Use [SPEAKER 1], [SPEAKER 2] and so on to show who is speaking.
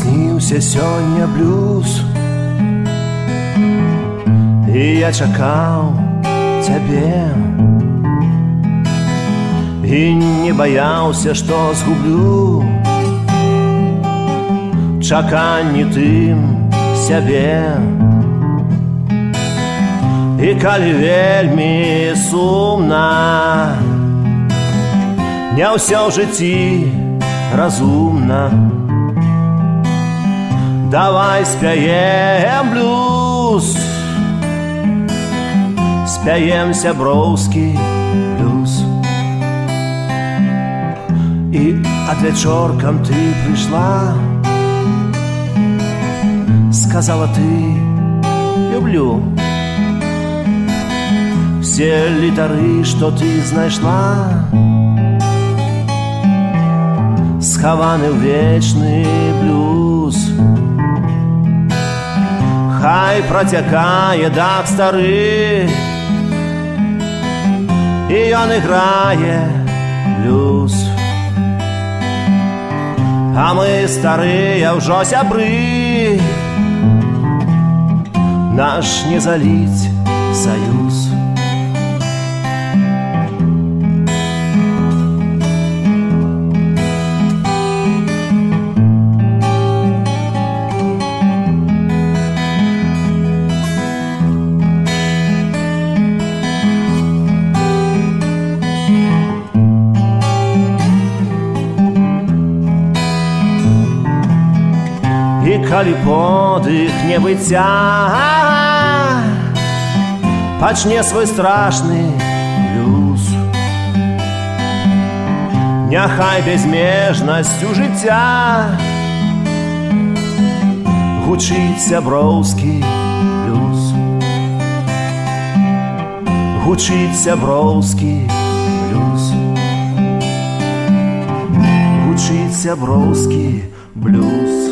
[SPEAKER 1] снился сёння блюз, и я чакаў цябе, і не баяўся, што згублю чаканні тым сябе. І калі вельмі сумна, не ўсё ў жыцці разумна, давай спяем блюз, спяем сяброўскі блюз. І адвячоркам ты прыйшла, сказала ты люблю. Все літары, што ты знайшла, схаваны ў вечны блюз. Хай працякае дах стары, і ён іграе блюз. А мы старыя ўжо сябры, наш не заліць саюз. І калі подых небыцця пачне свой страшны блюз, няхай бязмежнасцю жыцця гучыць сяброўскі блюз, гучыць сяброўскі блюз, гучыць сяброўскі блюз.